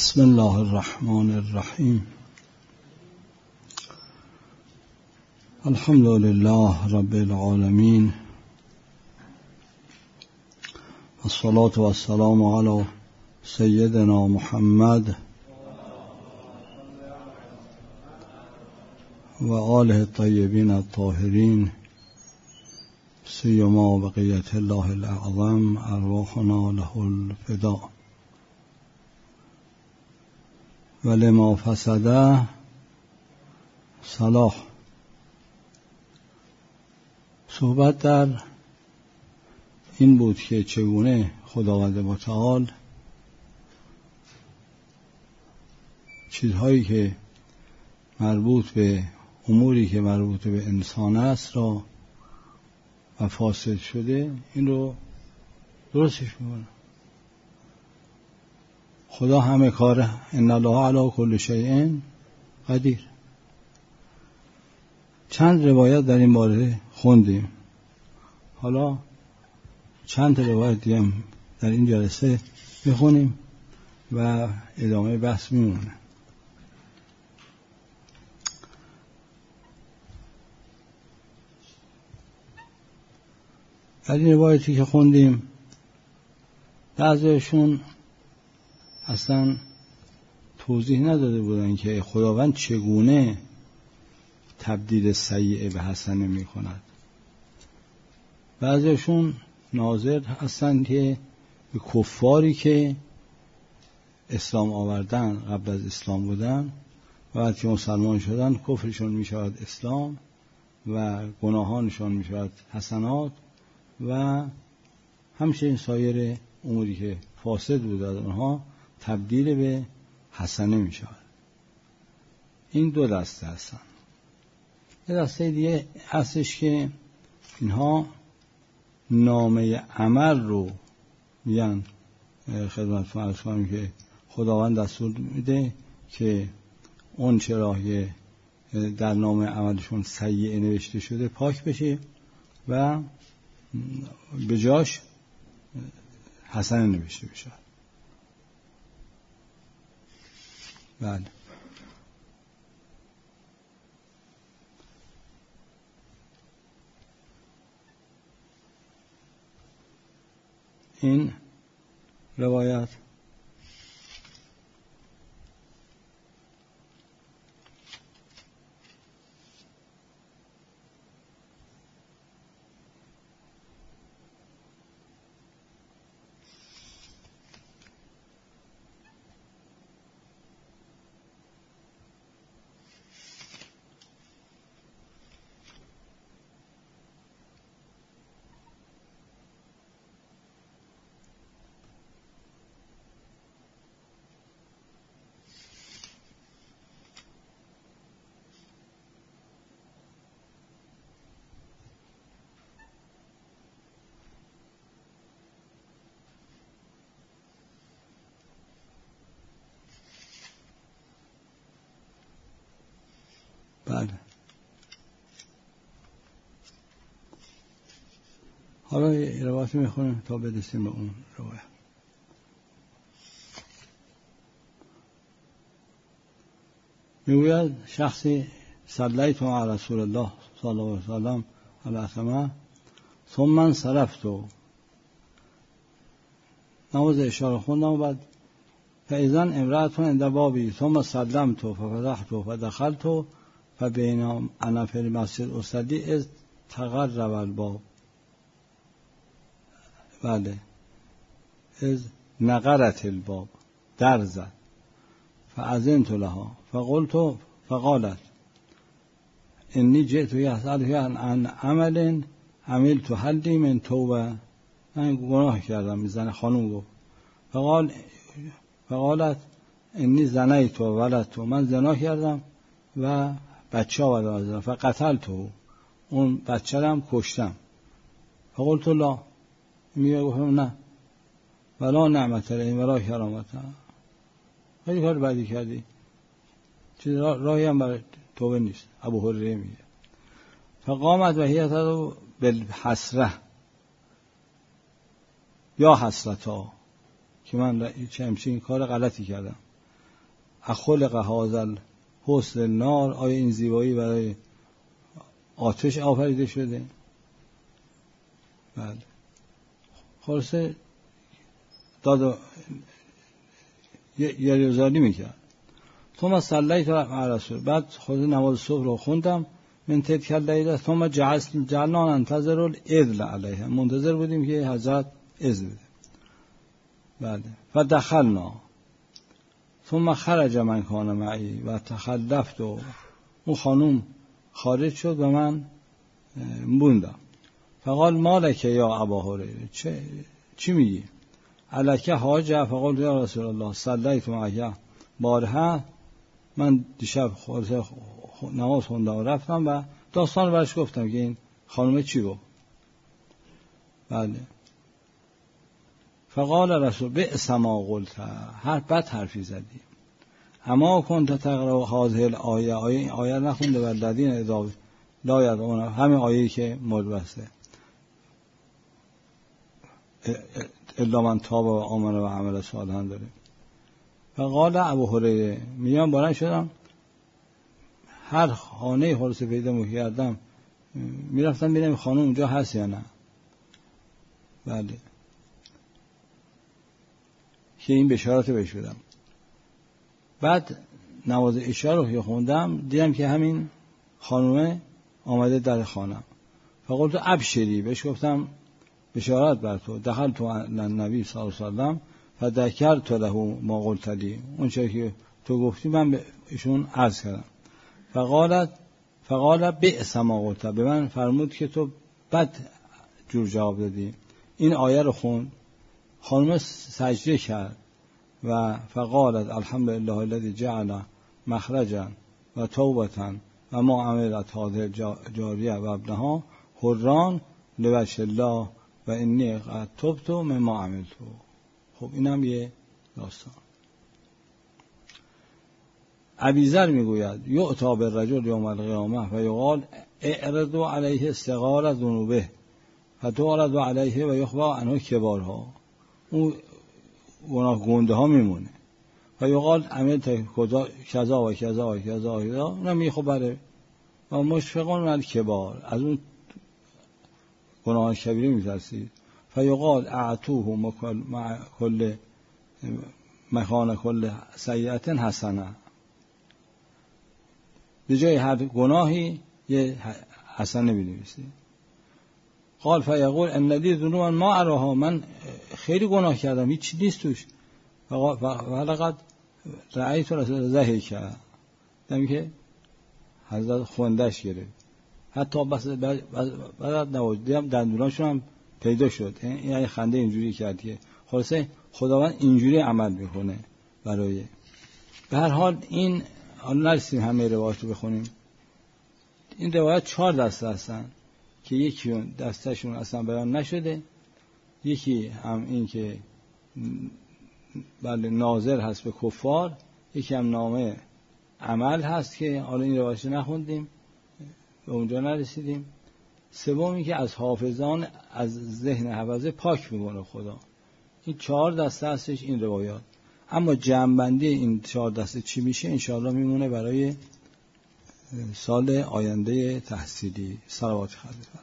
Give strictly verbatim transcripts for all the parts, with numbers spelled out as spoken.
بسم الله الرحمن الرحیم. الحمد لله رب العالمین، الصلاة والسلام علی سیدنا محمد و آله الطیبین الطاهرین، سیما بقیت الله الاعظم، ارواحنا له الفداء. ولما فسد صلاح. صحبت در این بود که چگونه خداوند متعال چیزهایی که مربوط به اموری که مربوط به انسان است را و فاسد شده این رو درستش میکنه. خدا همه کاره، ان الله علی کل شیء قدیر. چند روایت در این باره خوندیم، حالا چند روایت دیگه هم در این جلسه میخونیم و ادامه بحث میمونه. در این روایتی که خوندیم بعضیشون اصلا توضیح نداده بودن که خداوند چگونه تبدیل سیئه به حسنه می کند. بعضیشون ناظر هستن که به کفاری که اسلام آوردن، قبل از اسلام بودن و بعد که مسلمان شدن کفرشون می شود اسلام و گناهانشون می شود حسنات و همچنین سایر اموری که فاسد بود از اونها تبدیل به حسنه می شود. این دو دسته هستن. یه دسته دیگه هستش که اینها نامه عمل رو میگن خدمتتون عرض کنم که خداوند دستور میده که اون چرا در نامه عملشون سیئه نوشته شده پاک بشه و به جاش حسنه نوشته بشه. بله. این روایت بله. حالا یه روایت میخونیم تا برسیم به اون روایت. میگوید شخصی صلیت مع رسول الله صلی الله علیه و سلم العتمه ثم انصرفت، نماز اشاره خوندم و بعد فاذا امرأة عند بابی ثم سلمت ففتحت فدخلت فبین انا فی المسجد اصلی از تقرب الباب. بله. از نقرت الباب، در زد. فاذنت لها فقلت فقالت انی جئت یسألک عن عمل عملت هل لی من توبه. من گناه کردم، میزنه خانم گفت. فقال فقالت انی زنیت و ولدت، من زنا کردم و بچه آوردم فقتلته، اون بچه رو هم کشتم. فقلت لا، میگه گفتم نه، ولا نعمت علیهم ولا کرامت، خیلی کار بدی کردی، چیز راهی هم برای توبه نیست. ابو هریره میگه فقامت و هی تدعو بالحسره، یا حسرتا، که من چه همچین کار غلطی کردم. اخلق هذا الحسن النار، آیا این زیبایی برای آتش آفریده شده؟ بله. خلاصه داد یه ریاضانی میکرد. ثم صلیت مع رسول، بعد خود نماز صبح رو خوندم. من تلک اللیله ثم جعلنا ننتظر الاذن علیه، منتظر بودیم که حضرت اذن بده. بله. فدخلنا ثم خرج من کان معی و تخلفت، و اون خانوم خارج شد و من موندم. فقال مالک یا ابا هریره، چه چی میگی؟ الک حاجه؟ فقال یا رسول الله صلیت معه بارها، من دیشب نماز خوندم و رفتم و داستان برش گفتم که این خانومه چی گفت. بله. فقال رسول بئس ما قلت، هر بد حرفی زدی. اما كنت تقرأ هذه الآیه، آیه آیه نخونده والذین اذا لا یدعون، همین آیه‌ای که ملبسه الا من تاب و آمن و عمل صالحا داره. فقال ابو هریره، میام بلند شدم، هر خانه خلاصه پیدا می‌کردم میرفتم ببینم خانم اونجا هست یا نه. بله. که این بشارت بهش بدم. بعد نماز عشا رو که خوندم دیدم که همین خانومه آمده در خانم. فقلت ابشری، بهش گفتم بشارت بر تو. دخل تو نبی صلی الله علیه و سلم فذکرت له ما قلت لی، اون چیزی که تو گفتی من به ایشون عرض کردم. فقالت فقال بئس ما قلت، به من فرمود که تو بد جور جواب دادی. این آیه رو خوند، خانم سجده کرد و فقالت الحمدلله الذی جعل مخرجا و توبة و ما عملت هذه جاریه و ابنها حران لوجه الله و انی قد تبت مما عملت. خب اینم یه داستان. ابیذر میگوید یؤتی بالرجل یوم القیامه و یقال اعرض علیه صغار ذنوبه فتعرض علیه و یخفی عنه کبارها، اون گناه گنده ها میمونه. و یقال عملت کذا و کذا و کذا و کذا، اونم میخبره. و مشفقان من کبار، از اون گناه کبیره میترسید. فیقال اعطوه مع کل مکان کل سیئت حسنه، به جای هر گناهی یه حسنه بنویسید. قال فیقول ان لی ذنوبا ما اراها، من خیلی گناه کردم هیچ نیست توش. فلقد رأیت رسول ضحک کرد، دیدم که حضرت خوندش گرفت. حتی بس بعد نواد دیدم دندوناشون هم پیدا شد. یعنی خنده اینجوری کرد که خلاصه خداوند اینجوری عمل میکنه برای. به هر حال این حالا نرسیم همه روایت رو بخونیم. این روایت چهار دسته هستن که یکی دستشون اصلا بیان نشده، یکی هم این که بله ناظر هست به کفار، یکی هم نامه عمل هست که حالا این روایت نخوندیم، به اونجا نرسیدیم. سومی که از حافظان از ذهن حفظه پاک میکنه خدا. این چهار دسته هستش این روایات. اما جمع‌بندی این چهار دسته چی میشه انشاءالله میمونه برای سال آینده تحصیلی. صلوات خلیفه.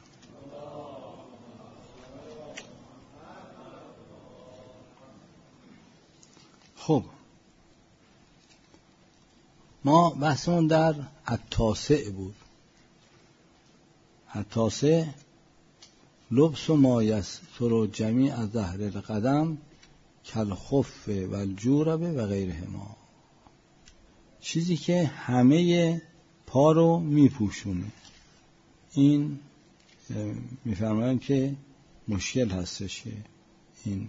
خب ما بحثمون در التاسع بود. التاسع لبس و ما یستر جمیع ظهر القدم کالخف و الجورب و غیرهما، چیزی که همه پا رو میپوشونه. این میفرمایند که مشکل هستش که این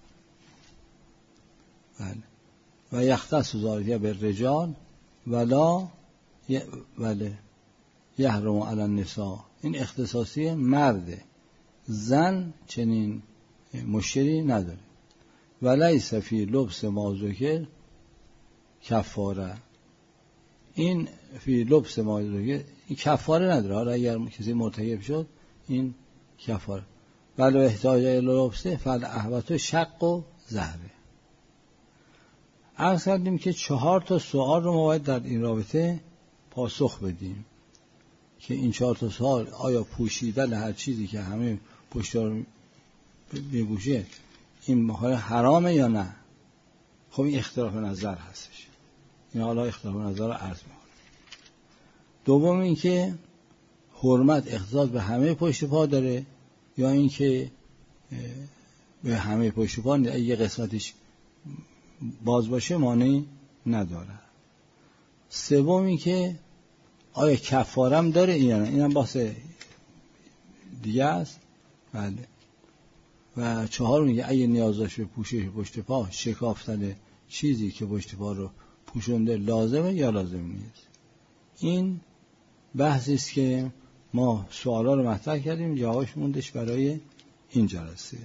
بله و یختص ذالک بالرجال ولا ولی یحرم علی النساء، این اختصاصی مرده، زن چنین مشکلی نداره. ولیس فی لبس ما ذکر کفاره، این فی لبس ما ذکر این کفاره نداره. حالا اگر کسی مرتکب شد این کفاره. ولی احتاج الی لبسه فالاحوط شق و زهره. عرض کردیم که چهار تا سوال رو ما باید در این رابطه پاسخ بدیم که این چهار تا سوال آیا پوشیدن هر چیزی که همه پشتار میپوشه این حرامه یا نه. خب این اختلاف نظر هستش، این حالا اختلاف نظر رو عرض میکنم. دوم این که حرمت اختصاص به همه پشت پا داره یا این که به همه پشت پا یه قسمتش باز باشه مانعی نداره. سوم این که آیا کفارم داره یا نه، اینم بحث دیگه است. بله. و چهارم که اگه نیاز داشت به پوشش پشت پا، شکافتن چیزی که پشت پا رو پوشونده لازمه یا لازم نیست. این بحثی است که ما سوالا رو مطرح کردیم، جوابش موندش برای این جلسه.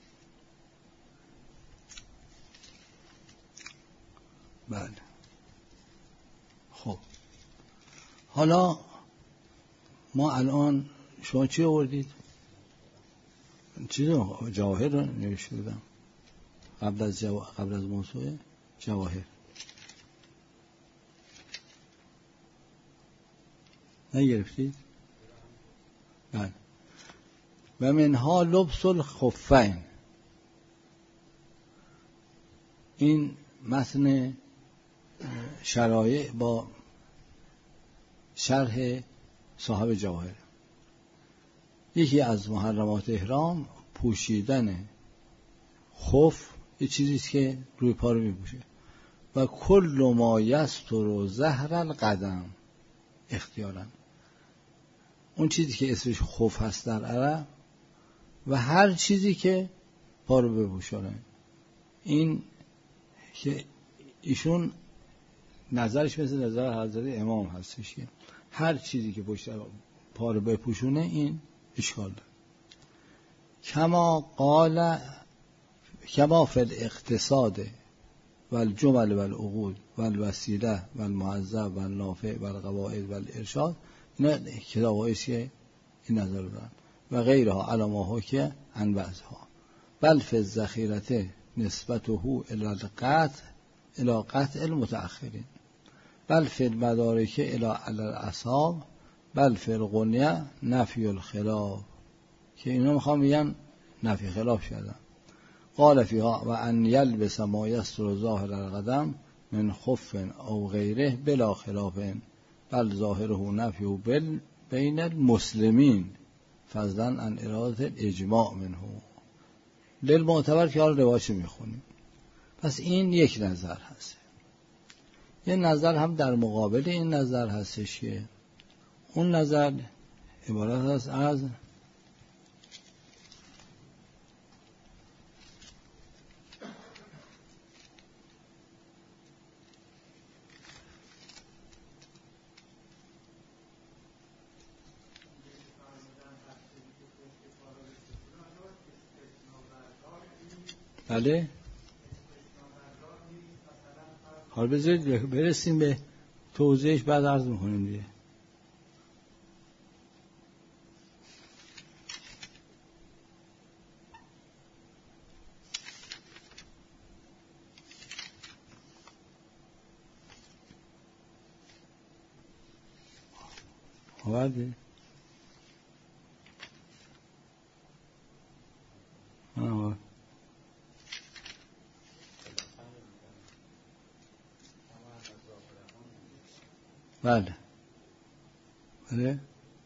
بله. خب حالا ما الان شما چی آوردید؟ چیز رو جواهر رو نوشته بودم قبل از جو... قبل از موضوع جواهر نگرفتید؟ بله. و منها لبس الخفین، این متن شرایع با شرح صاحب جواهر. یکی از محرمات احرام پوشیدن خف، یه چیزیست که روی پا رو میپوشه. و کل ما یستر ظهر القدم اختیارا، اون چیزی که اسمش خف هست در عرب و هر چیزی که پا رو بپوشونه. این که ایشون نظرش مثل نظر حضرت امام هستش که هر چیزی که پشت پا رو بپوشونه این اشکال داره. کما قال کما فی الاقتصاد و الجمل و العقود و الوسیله و المعذب و النافع و القواعد و الارشاد، اینا کتاب‌هایی که این نظر دارن و غیرها علامه که عن بعضها. بل فی الذخیرة نسبته الی القطع الی قطع المتأخرین، بل فی المدارک الی الاصحاب، بل فی الغنیه نفی الخلاف، که اینا میخوام بگن نفی خلاف شدن. قال فیها و ان یلبس ما یستر ظاهر القدم من خف او غیره بلا خلاف، بل ظاهره نفی بل بین المسلمین فضلا عن اراده الاجماع منه للمعتبر، که حال روایش میخونیم. پس این یک نظر هست. یه نظر هم در مقابل این نظر هستش که اون نظر عبارت است از بله. حالا بذارید برسیم به توضیحش بعد عرض میکنیم دیگه. آورده آورده بله بله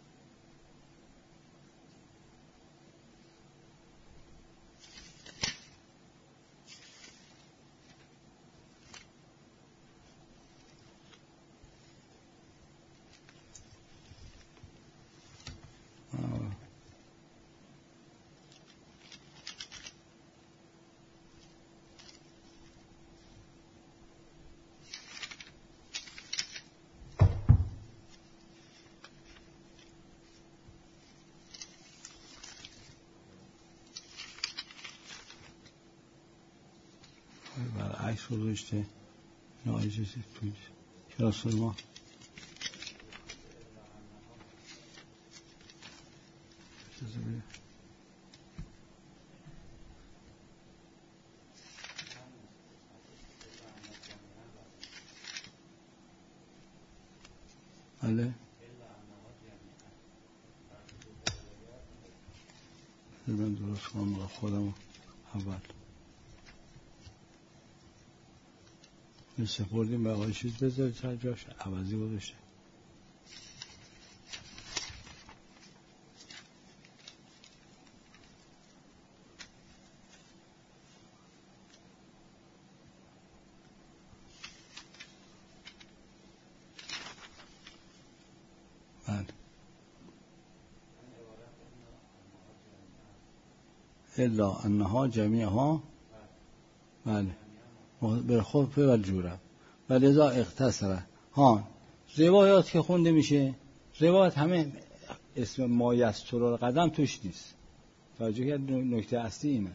عکس رو داشته نایجه توی کلاس ما. بله من درست کنم خودم اول سپردیم به آقای چیز بذارید سر جاش عوضی بودشه. بله الا انها جمیعها بله به خف و الجورب و لذا اختصره. ها روایات که خونده میشه روایات همه اسم ما یستر القدم توش نیست. توجه کرد نکته اصلی اینه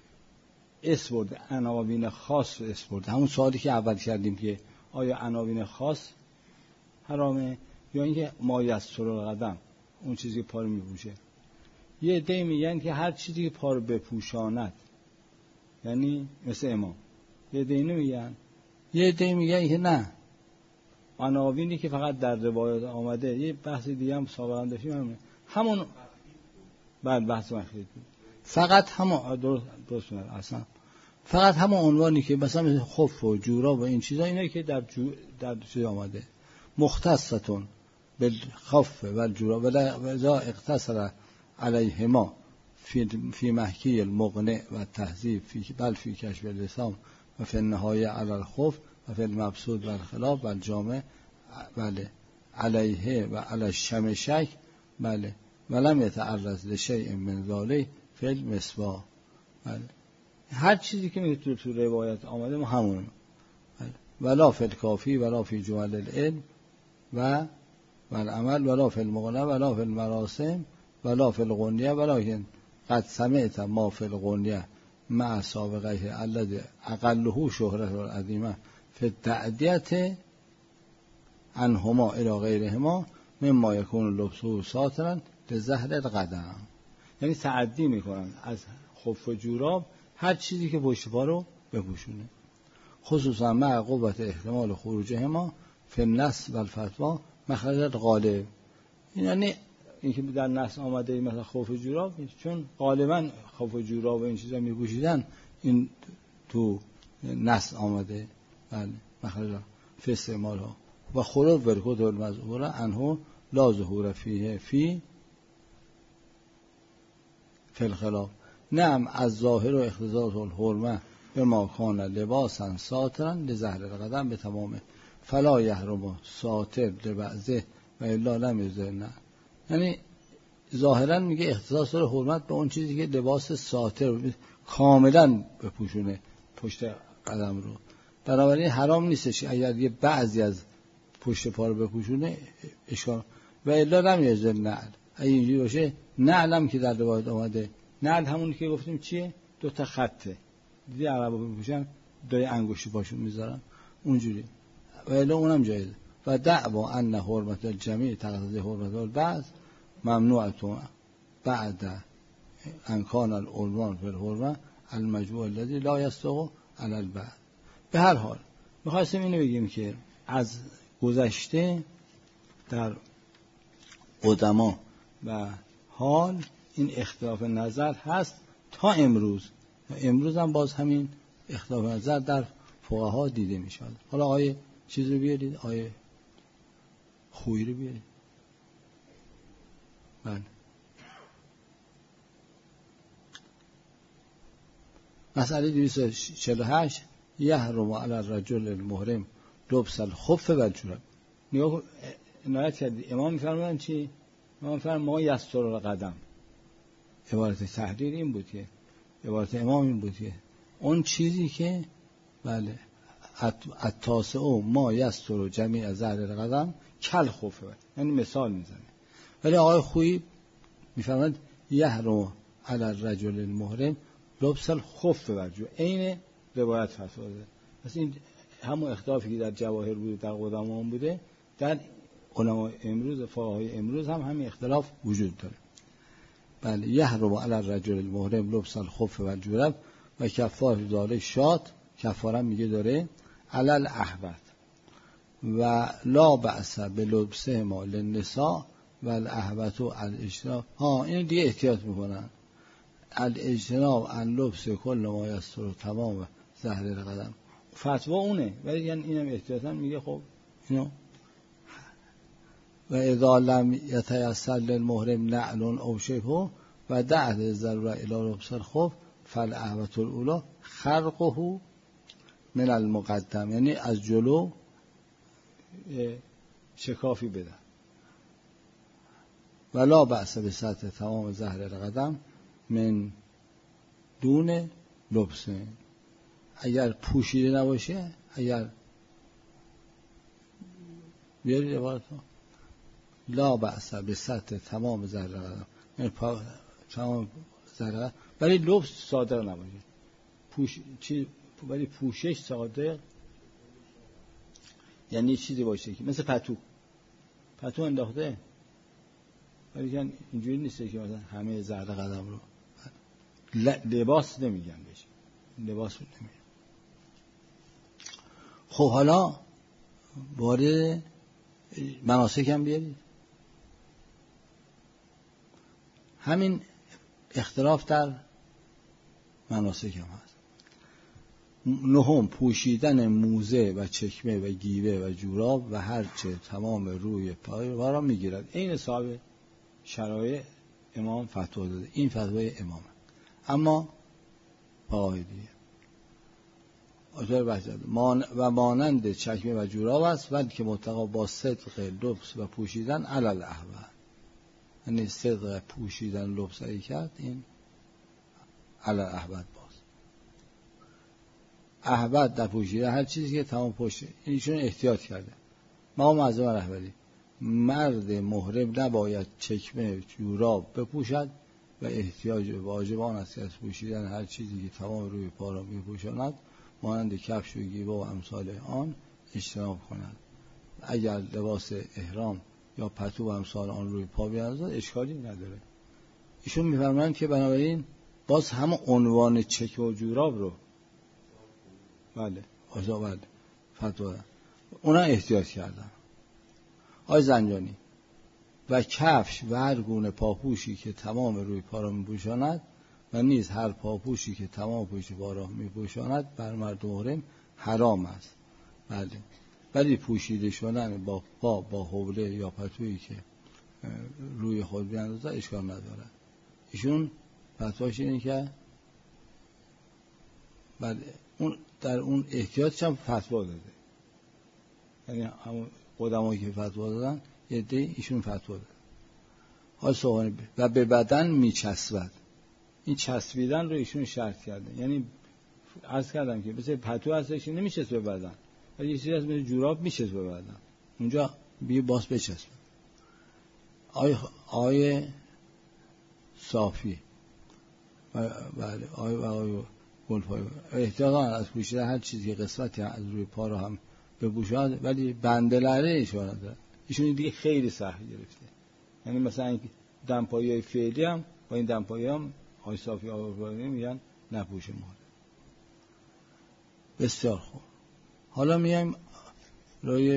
اسم برده عناوین خاص رو اسم برده. همون سوالی که اول کردیم که آیا عناوین خاص حرامه یا اینکه ما یستر القدم اون چیزی که پا رو میپوشه. یه عده میگن که هر چیزی که پا رو بپوشاند یعنی مثل امام. یه عده اینو میگن. یه عده میگن که نه عناوینی که فقط در روایات آمده. یه بحث دیگه هم سابقا داشتیم همون همون بعد بحث مخیط فقط همون درست درست اصلا فقط همون عنوانی که مثلا خف و جوراب و این چیزا اینه که در جو در چیز آمده مختصتون بالخف و الجوراب ولا اقتصر علیهما فی فی محکی المغنع و تهذیب فی بل فی کشف اللسان و فی النهایه علی الخف و فی المبسوط و الخلاف و الجامع بله علیه و علی الشمشک بله ولم یتعرض لشیء من ذلک فی المسواک بله هر چیزی که میگه تو, تو روایت آمده ما همونه بله ولا فی الکافی ولا فی جمل العلم و والعمل ولا فی المغنى ولا فی المراسم ولا فی الغنیه ولکن قد سمعت ما فی الغنیه مع سابقه الذي اقله شهرة العظیمه فی التعدیه عنهما الى غیرهما مما یکون لبسه ساترا لظهر القدم. یعنی تعدی میکنن از خف و جوراب هر چیزی که پشت پا رو بپوشونه خصوصا مع قوت احتمال خروجهما فی النص و الفتوا مخرج الغالب. یعنی اینکه در نص آمده مثلا خف و جوراب چون غالبا خف و جوراب و این چیزا میپوشیدن این تو نص آمده بله مخرج فی استعمالها و خروج ورکوت المذکوره انه لا ظهور فیه فی فی الخلاف. نعم از ظاهر و اختصاص الحرمه به ما کان لباسا ساترا لظهر القدم به تمامه فلا یحرم ساتر لبعضه و الا لم یزن. یعنی ظاهرا میگه اختصاص داره حرمت به اون چیزی که لباس ساتر کاملا بپوشونه پشت قدم رو. بنابراین حرام نیستش اگر یه بعضی از پشت پا رو بپوشونه اشکال و الا لم یزن نعل. اگه اینجوری باشه نعلم که در روایت آمده نعل همونی که گفتیم چیه دو تا خطه دیدی عربا بپوشن دوی انگشتی پاشون میذارن اونجوری و الا اونم جایزه. و دعوا ان حرمت الجمیع تقتضی حرمت البعض ممنوعه بعد ان کان العنوان فی الحرمه المجموع الذی لا یستوی علی البعض. به هر حال می‌خواستیم اینو بگیم که از گذشته در قدما و حال این اختلاف نظر هست تا امروز. امروز هم باز همین اختلاف نظر در فقها دیده می شود. حالا آیه چیز رو بیارید آیه خویی رو بیارید. بله مسئله دویست و چهل و هشت یحرم علی الرجل المحرم لبس الخف و الجورب. نگاه عنایت کردی امام میفرمودن چی؟ امام فرمودن ما یستر القدم. عبارت تحریر این بود که عبارت امام این بود که اون چیزی که بله التاسع ما یستر جمیع ظهر القدم کل خفه یعنی مثال میزنه. ولی آقای خویی میفرماند یحرم علی الرجل المحرم لبس الخف و الجورب. عین روایت فتوا داده. پس این همون اختلافی که در جواهر بوده در قدما بوده در علما امروز فقهای امروز هم همین اختلاف وجود داره. بله یحرم علی الرجل المحرم لبس الخف و الجورب و کفاره ذالک شات کفاره میگه داره علی الاحوط و لا بأس بلبسه ما للنساء و الاهوت و الاجتناب. ها این دیگه احتیاط میکنن. الاجتناب ان لبس کل ما یستر تمام ظهر القدم. فتوا اونه، ولی یعنی اینم احتیاطا میگه خب اینو و اذا لم یتیسر للمحرم نعل او شبه و دعه ضروره الی لبس الخف فالاهوت الاولی خرقه من المقدم، یعنی از جلو شکافی بدن. ولا بأس به سطح تمام ظهر القدم من دون لبسه، اگر پوشیده نباشه، اگر بیارید عبارتون لا بأس به سطح تمام ظهر القدم، یعنی پا تمام ظهر القدم، ولی لبس صادق نباشه. پوش چی ولی پوشش صادق یعنی چیزی باشه که مثل پتو پتو انداخته، ولی اینجوری نیسته که مثلا همه ظهر قدم رو لباس نمیگن بشه، لباس رو نمیگن. خب حالا وارد مناسک هم بیارید. همین اختلاف در مناسک هم هست. نهم پوشیدن موزه و چکمه و گیوه و جوراب و هرچه تمام روی پای را میگیرد. این صاحب شرایع امام فتوا داده، این فتوای امامه. اما قاعده آجر بحثد و مانند چکمه و جوراب است، ولی که متقا با صدق لبس و پوشیدن علل احوال، یعنی صدق پوشیدن لبس ای کرد این علل احوال باز. احوال در پوشیدن هر چیزی که تمام پشته، اینشون احتیاط کرده. ما معظم رهبری مرد محرم نباید چکمه جوراب بپوشد و احتیاج واجب آن است که از پوشیدن هر چیزی که تمام روی پا را میپوشاند مانند کفش و گیبه و امثال آن اجتناب کند. اگر لباس احرام یا پتو و امثال آن روی پا بیاندازد اشکالی نداره. ایشون میفرمایند که بنابراین باز هم عنوان چکمه و جوراب رو بله آزا بله فتوا دادن، اونا احتیاط کردن. آی زنجانی و کفش و هر گونه پاپوشی که تمام روی پا را میپوشاند و نیز هر پاپوشی که تمام پشت پا را میپوشاند بر مرد محرم حرام است. بله، ولی پوشیده شدن با پا با حوله یا پتویی که روی خود بیاندازه اشکال نداره. ایشون فتواش اینه که بله اون در اون احتیاطش هم فتوا داده، یعنی همون قدمایی که فتوا دادن یه عده ایشون فتوا داده. حال سوانی و به بدن میچسبد، این چسبیدن رو ایشون شرط کرده. یعنی عرض کردم که مثل پتو هستش نمیشه به بدن، ولی یه چیزی از مثل جوراب میشه به بدن، اونجا بیا باز بچسبه. آی آی صافی و بله آی و آی گلپای احتیاطاً از پوشیدن هر چیزی که قسمتی از روی پا رو هم بپوشاند، ولی بندلره ایشون داره. ایشون دیگه خیلی سخت گرفته. یعنی مثلا دمپایی فعلی هم با این دمپایی هم آی صافی آوردن میگن نپوشه مال. بسیار خوب. حالا میایم روی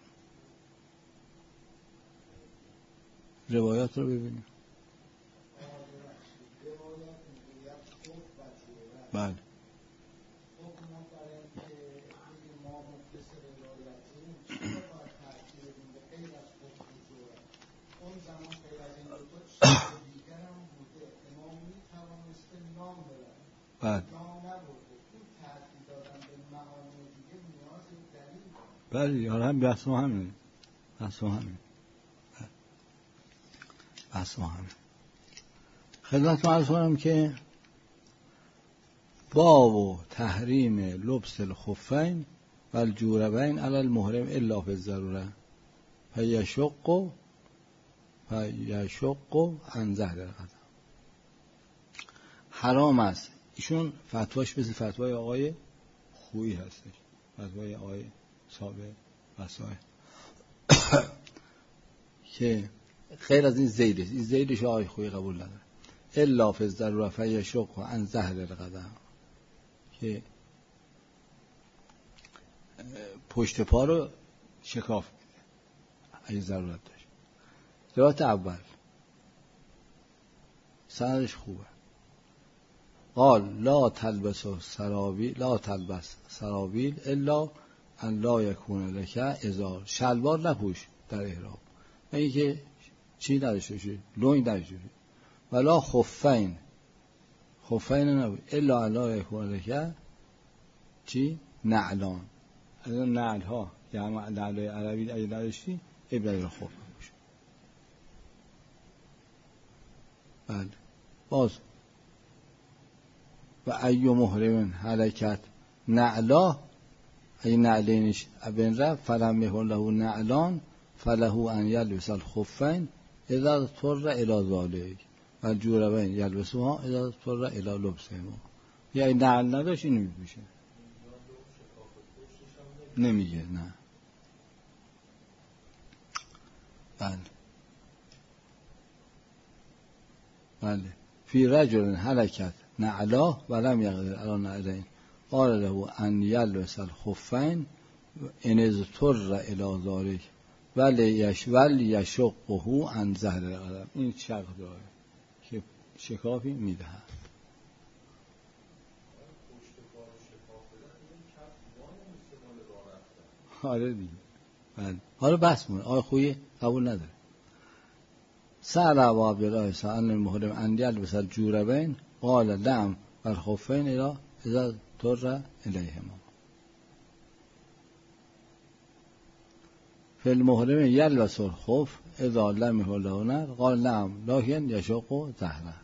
روایات رو ببینیم. بله. بله. بله یاره هم بحث ما همین بحث ما همین بحث ما همین خدمت ما عرض کنم که باب تحریم لبس الخفین و الجوربین علی المحرم الا فی الضروره فیشق فیشق عن ظهر القدم. حرام است. ایشون فتواش مثل فتوای آقای خویی هستش، فتوای آقای صاحب وسائل که غیر از این زیدش این زیدش آقای خویی قبول نداره. الا فی الضروره فیشق عن ظهر القدم، که پشت پا رو شکاف میده اگه ضرورت داشت. روایت اول سندش خوبه. قال لا تلبس سرابیل لا تلبس سرابیل الا ان لا یکون لک ازار، شلوار نپوش در احرام، اینی که چی نداشته باشی، لوی نداشته باشی، ولا خفین، خفین نبود، الا ان لا یکون لک چی نعلان، از اون نعل ها که همه نعل عربی اگه نداشتی ابراهیم خوب باشه. بله باز و ایو محرم حرکت نعلا، اگه نعلینش ابن رفت فلم یکن له نعلان فله ان یلبس الخفین اذا اضطر الی ذلک و الجوربین یلبسوها اذا اضطر الی لبسهما. یعنی نعل نداشت اینو میپوشه. نمیگه نه. بله بله فی رجل حرکت نعلا ولم یقدر علی نعلین قال له ان یلبس الخفین ان اضطر الی ذلک ولی یش ولی یشقه عن ظهر القدم. این شق داره که شکافی میدهد. آره دیگه. بله حالا بحث مونه آیا خویه قبول نداره. سأل ابو عبدالله سأل المحرم ان یلبس الجوربین قال لم والخفین الی اذا اضطر الیهما. فی المحرم یلبس الخف اذا لم یکن له نعل قال نعم لکن یشق ظهره.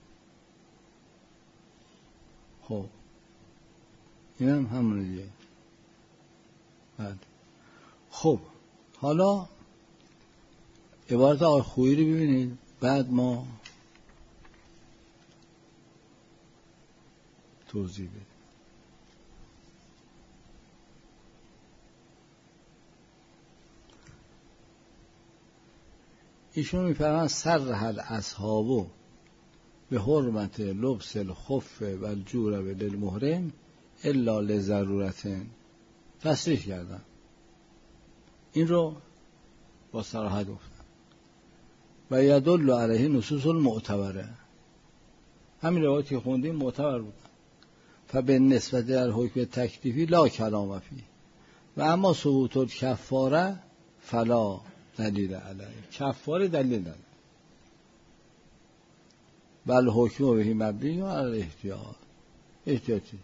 خب اینم همون دیگه. بعد خب حالا عبارت آقای خویی رو ببینید، بعد ما توضیح بدیم. ایشون میفرمایند صرح الاصحاب به حرمت لبس الخف و الجورب للمحرم الا لضرورت. تصریح کردن این رو با صراحت گفتن و یدل علیه نصوص المعتبره. همین روایتی که خوندیم معتبر بود. فبالنسبت در حکم تکلیفی لا کلام فی و اما ثبوت الکفاره فلا دلیل علیه. کفاره دلیل نداره. بل حکم بهی مبنی و علی احتیاط احتیاطی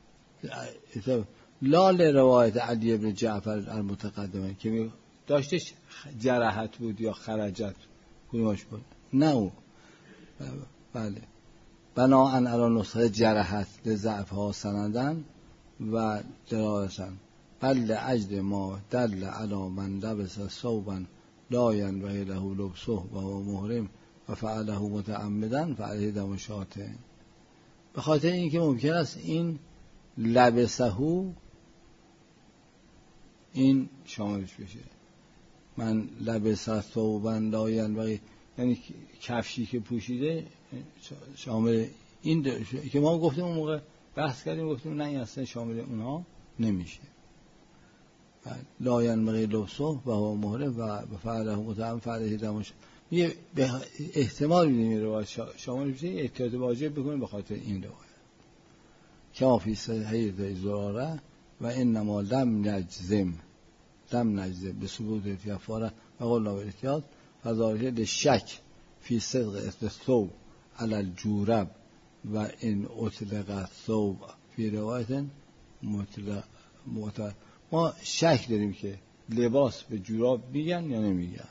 لا لروایت علی ابن جعفر المتقدمه که داشتش جرحت بود یا خرجت کدومش بود؟ نه او بله بناءً علی نسخه جرحت لضعف ها سندن و درایسن بل عجد ما دل علی من لبس ثوبا لا ینبغی له لبسه و هو محرم و فعله متعمدا فعلیه دم شاته. به خاطر اینکه ممکن است این لبسهو این شاملش بشه. من لبس ثوبا لا ینبغی یعنی کفشی که پوشیده شامل این که ما گفتیم اون موقع بحث کردیم گفتیم نه این اصلا شامل اونها نمیشه. لا ینبغی لبسه و هو محرم و فعله متعمدا فعلیه دم شاته. یه احتمال میدیم این روایت شامل بشه احتیاط واجب بکنیم به خاطر این روایت که ما فی صحیح زراره و انما لم نجزم لم نجزم به ثبوت کفاره و قلنا به احتیاط فضایل لشک فی صدق الثوب علی الجورب و ان اطلق الثوب فی روایت مطلق مطلق. ما شک داریم که لباس به جوراب میگن یا نمیگن.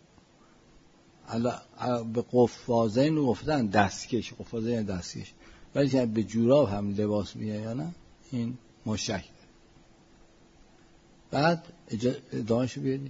به قفازین گفتن دستکش، قفازین دستکش، ولی که به جوراب هم لباس میگن یا نه این ما شک داریم. بعد ادامه‌شو بیاریم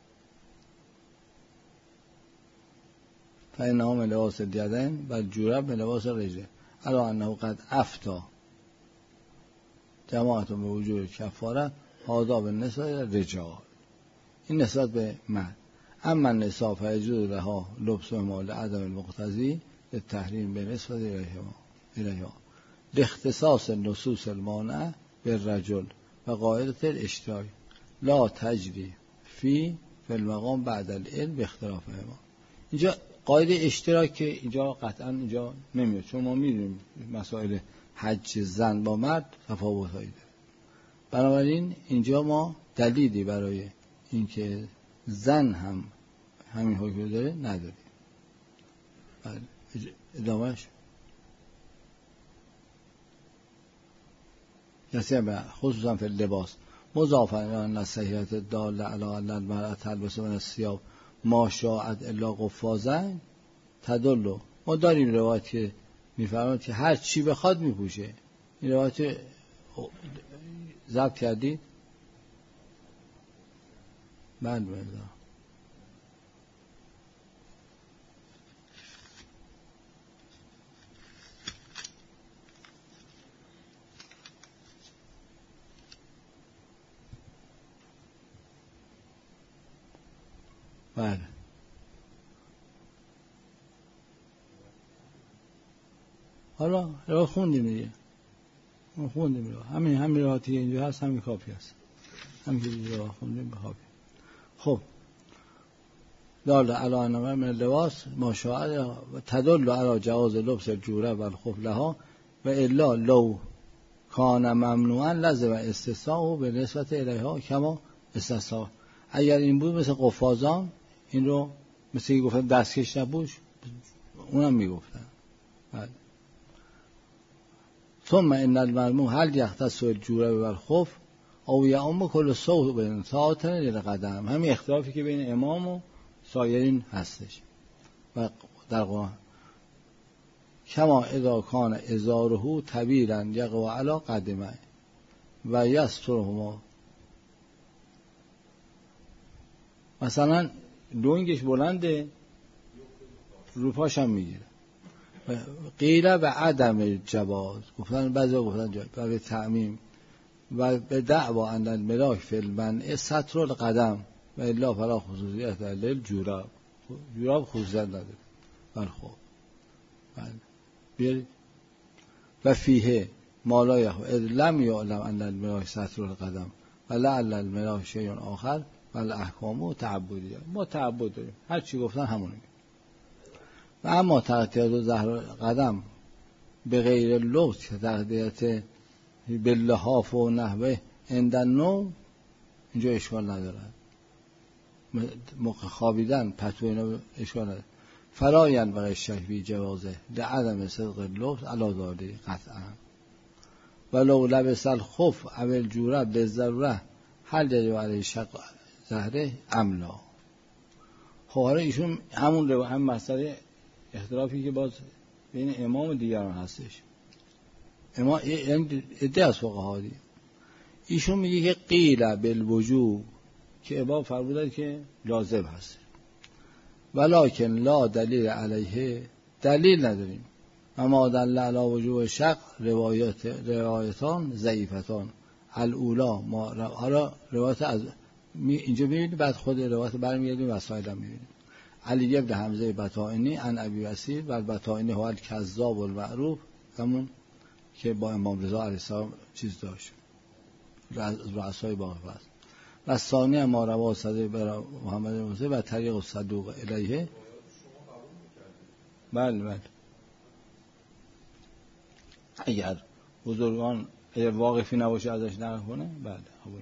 فإنه من لباس الیدین و الجورب من لباس الرجل الا انه قد افتی جماعت به وجود کفاره هذا بالنسبه للرجال. این نسبت به مرد. اما النساء فیجوز لها لبس ما لعدم المقتضی للتحریم بالنسبه الیهما الیها لاختصاص النصوص المانعه بالرجل و قاعده الاشتراک لا تجری فی فی المقام بعد العلم به اختلاف ما. اینجا قاعده اشتراک که اینجا قطعا اینجا نمیاد، چون ما میدونیم مسائل حج زن با مرد تفاوتایی داره. بنابراین اینجا ما دلیلی برای اینکه زن هم همین حکم داره نداریم. ادامهش یسیه خصوصا فی لباس مضافا الی صحیحت داله علی ان المرأة تلبس من الثياب ما شاءت الا قفازا تدل. ما داریم روایت که میفرماید که هر چی بخواد میپوشه. این روایت ضبط کردید؟ بله بله. بله حالا رو خوندیم دیگه، خوندیم رو همین همین روایتی که اینجا هست همین کافی هست، همین که اینجا رو خوندیم به کافی. خب دال علی انما من لباس ما شاء تدل علی جواز لبس الجوره و الخف لها و الا لو کان ممنوعا لازم استثناء به نسبت الیها کما استثناء. اگر این بود مثل قفازان این رو مثل که گفتن دستکش نبوش اونم میگفتن. بله. ثم ان المرموم هل یختص الجوره والخف او یعم کل صوت بین ساعتن للقدم. همین اختلافی که بین امام و سایرین هستش و در قرآن کما اذا کان ازاره طویلا یقع علی قدمه و یسترهما. مثلا لنگش بلنده روپاش هم میگیره. قیل و عدم جواز گفتن بعضی گفتن جواز برای تعمیم و به دعوا ان الملاک فی المنع ستر القدم و الا فلا خصوصیت للجوراب. جوراب خصوصیت نداره. بله خب بله بیارید و فیه مالا یخو اذ لم یعلم ان الملاک ستر القدم و لعل الملاک شیء آخر و الاحکام تعبدیه. ما تعبد داریم، هر چی گفتن همونه. و اما تغطیه و ظهر قدم به غیر لبس که تغطیه به لحاف و نحوه اندن نوم اینجا اشکال نداره. موقع خوابیدن پتو اینا اشکال نداره. فراین و شکوی جوازه لعدم صدق لبس علا داره قطعا. ولو لبس الخف اول جوره به ضروره هل داری و علیه شق زهره املا. خب حالا ایشون همون رو هم مسئله اختلافی که باز بین امام و دیگران هستش. امام یعنی عده از فقها دی ایشون میگه که قیل بالوجوب که ابا فرمودن که لازم هست ولکن لا دلیل علیه، دلیل نداریم. اما دل علی وجوب شق روایت روایتان ضعیفتان الاولا ما حالا روایت از اینجا ببینید بعد خود روایت برمیگردیم وسایل هم میبینیم. علی ابن حمزه بطائنی عن ابی وسیل و البطائنی هو الکذاب المعروف، همون که با امام رضا علیه السلام چیز داشت رؤسای باقی است. و ثانی ما روا صدر بر محمد موسی و طریق الصدوق الیه. بله بله اگر بزرگان اگر واقفی نباشه ازش نقل کنه بله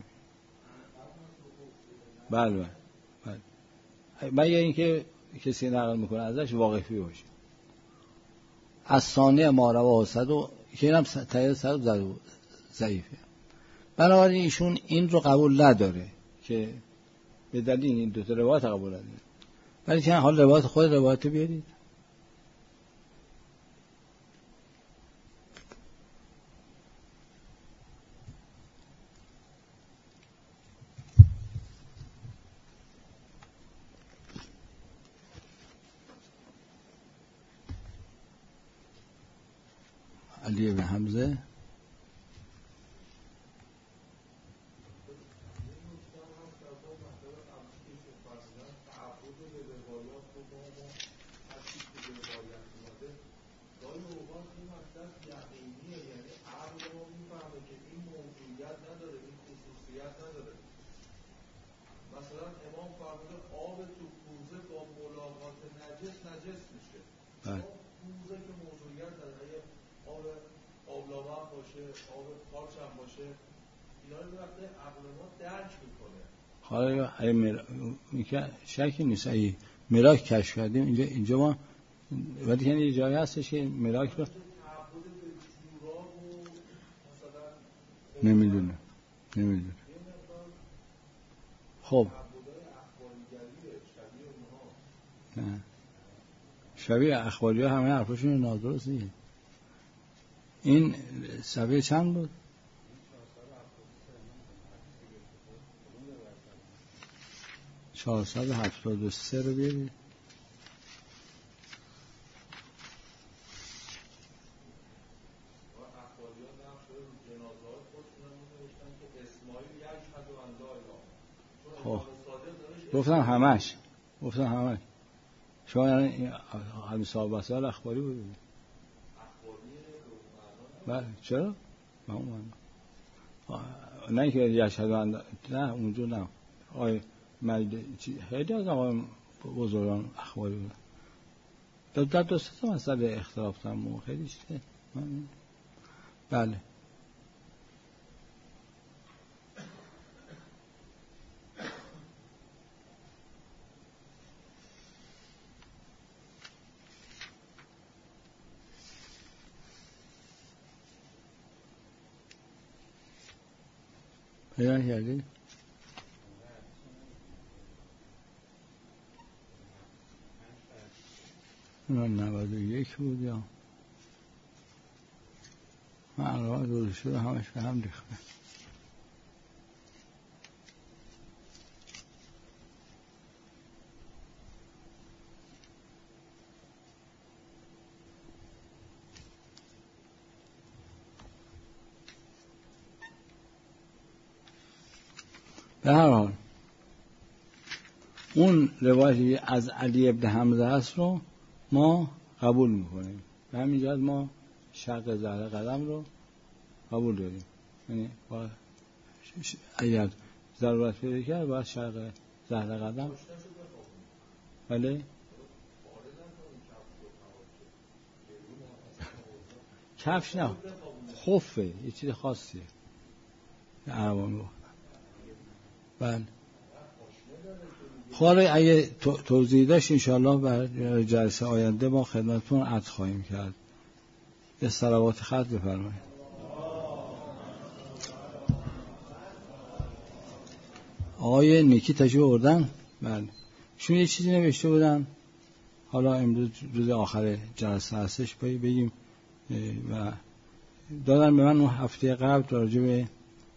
بله بله بله مگر اینکه کسی نقل میکنه ازش واقفی باشه. از ثانی ما روا صدوق که اینم طریق صدوق ضعیفه. بنابراین ایشون این رو قبول نداره که به دلیل این دو تا روایت قبول نداره. ولی که حال روایت خود روایت بیارید. علی بن حمزه مثلا امام فرموده آب تو کوزه با ملاقات نجس نجس میشه. کوزه که موضوعیت داره، اگه آب آبلابه باشه، آب خاک هم باشه، اینا رو وقتی عقل ما درک میکنه. حالا اگه مر... شکی نیست اگه ملاک کشف کردیم اینجا اینجا ما ولی یعنی جایی هستش که ملاک رو نمیدونه نمیدونه خب نه شبیه اخباری ها همه حرفاشون نادرست نیست. این صفحه چند بود؟ چهارصد و هفتاد و سه رو بیارید. خب گفتم همش گفتم همش شما یعنی همین صاحب وسائل اخباری بود. بله چرا؟ من نه که یشهد و نه اونجا نه آقای مجد خیلی از آقای بزرگان اخباری بود. در دو سه تا مسئله اختلاف دارم خیلی چیزه. بله پیدا کردی؟ من نود و یک بود یا من الان روز شده همش به هم ریخته. به هر حال اون روایتی از علی ابن حمزه است رو ما قبول میکنیم. به همین جهت ما شق زهر قدم رو قبول داریم. یعنی با اگر ضرورت پیدا کرد باید شق زهر قدم بله کفش نه خفه یه چیز خاصیه عربان میگفتن. بله خواهی اگه توضیح داشت انشاءالله بر جلسه آینده ما خدمتتون عرض خواهیم کرد. یه صلوات خط بفرمایید. آقای نیکی تشریف آوردن. بله شون یه چیزی نوشته بودن حالا امروز روز آخر جلسه هستش بگیم و دادن به من اون هفته قبل راجع به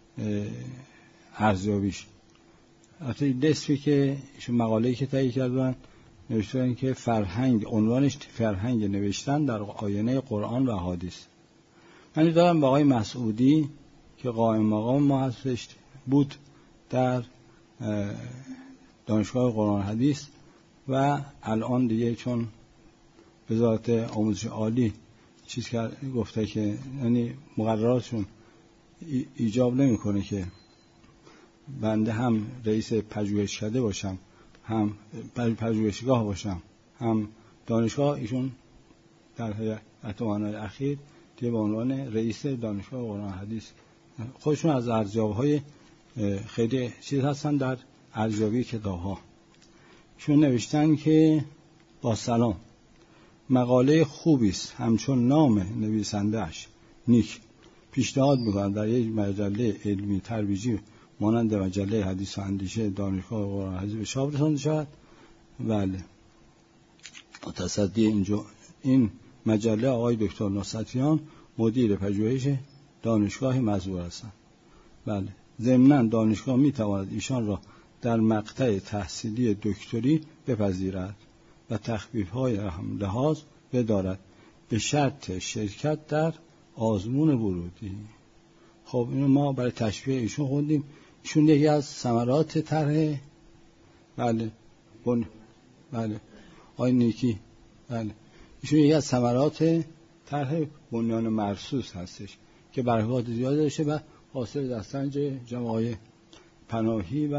ارزیابیش حتی دستی که ایشون مقاله‌ای که تهیه کردن نوشتن که فرهنگ عنوانش فرهنگ نوشتن در آینه قرآن و احادیث. من دادم به آقای مسعودی که قائم مقام ما هستش بود در دانشگاه قرآن حدیث و الان دیگه چون وزارت آموزش عالی چیز کرد گفته که یعنی مقرراتشون ایجاب نمیکنه که بنده هم رئیس پژوهشکده باشم هم پژوهشگاه باشم هم دانشگاه. ایشون در هیئت امنای اخیر دیگه به عنوان رئیس دانشگاه قرآن حدیث خودشون از ارزیابی‌های خیلی چیز هستن در ارزیابی کتاب‌ها. ایشون نوشتن که با سلام مقاله خوبی است همچون نام نویسنده‌اش نیک پیشنهاد می‌کنم در یک مجله علمی ترویجی مانند مجله حدیث و اندیشه دانشگاه قرآن حدیث به چاپ رسانده شود. بله تصدی اینجا این مجله آقای دکتر نصرتیان مدیر پژوهش دانشگاه مزبور هستند. بله ضمناً دانشگاه میتواند ایشان را در مقطع تحصیلی دکتری بپذیرد و تخفیف‌های هم لحاظ بدارد به شرط شرکت در آزمون ورودی. خب اینو ما برای تشبیه ایشون خوندیم. ایشون یکی از ثمرات طرح بله بن بله آی نیکی بله ایشون یکی از ثمرات طرح بنیان مرصوص هستش که برکات زیاد داشته و حاصل دستنج جمعای پناهی و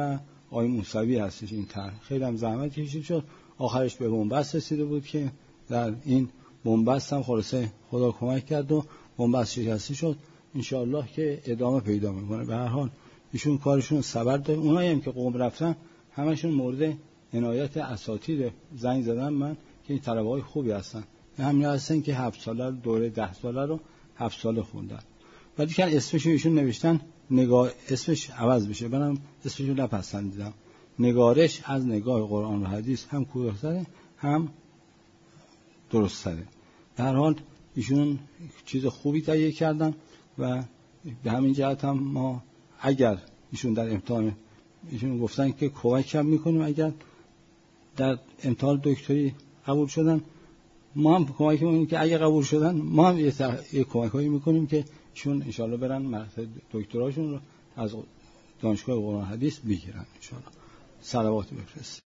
آقای موسوی هستش این طرح. خیلی هم زحمت کشید شد، آخرش به بنبست رسیده بود که در این بنبست هم خلاصه خدا کمک کرد و بنبست شکسته شد. انشاءالله که ادامه پیدا میکنه. به هر حال ایشون کارشون صبر داره. اونایی هم که قم رفتن همشون مورد عنایت اساتید زنگ زدن من که این طلبه‌های خوبی هستن، همین هستن که هفت ساله دوره ده ساله رو هفت ساله خوندن. ولی که اسمش ایشون نوشتن نگاه اسمش عوض بشه، منم اسمشو نپسندیدم. نگارش از نگاه قرآن و حدیث هم کوتاه‌تره هم درست‌تره. در هر حال ایشون چیز خوبی تهیه کردن و به همین جهت هم ما اگر ایشون در امتحان ایشون گفتن که کمک هم میکنیم، اگر در امتحان دکتری قبول شدن ما هم کمک میکنیم که اگر قبول شدن ما هم یه, تح... یه کمکایی میکنیم که ایشون انشالله برن مقطع دکتراشون رو از دانشگاه قرآن حدیث بگیرن انشالله. صلوات بفرست.